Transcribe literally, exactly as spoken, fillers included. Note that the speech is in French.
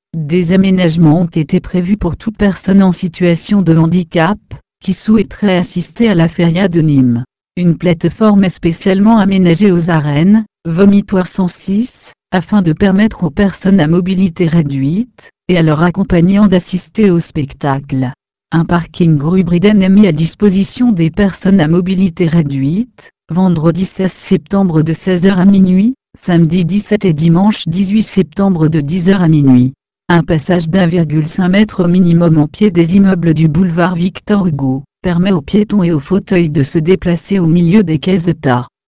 Des aménagements ont été prévus pour toute personne en situation de handicap, qui souhaiterait assister à la feria de Nîmes. Une plateforme est spécialement aménagée aux arènes, vomitoires cent six, afin de permettre aux personnes à mobilité réduite, et à leurs accompagnants d'assister au spectacle. Un parking rue Briden est mis à disposition des personnes à mobilité réduite, vendredi seize septembre de seize heures à minuit, samedi dix-sept et dimanche dix-huit septembre de dix heures à minuit. Un passage d'un virgule cinq mètre minimum en pied des immeubles du boulevard Victor Hugo permet aux piétons et aux fauteuils de se déplacer au milieu des caisses de tas.